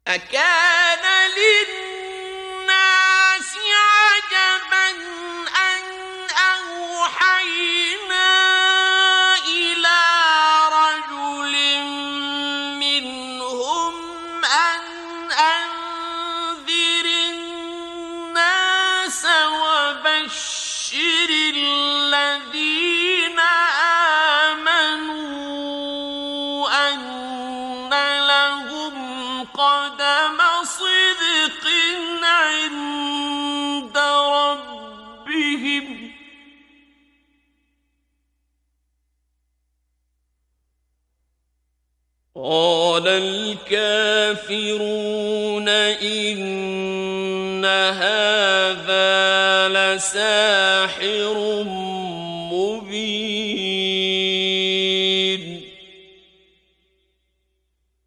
أكان للناس عجبا أن أوحينا إلى رجل منهم أن أنذر الناس وبشر الذين آمنوا أن لهم قدم صدق عند ربهم. قال الكافرون إن هذا لساحر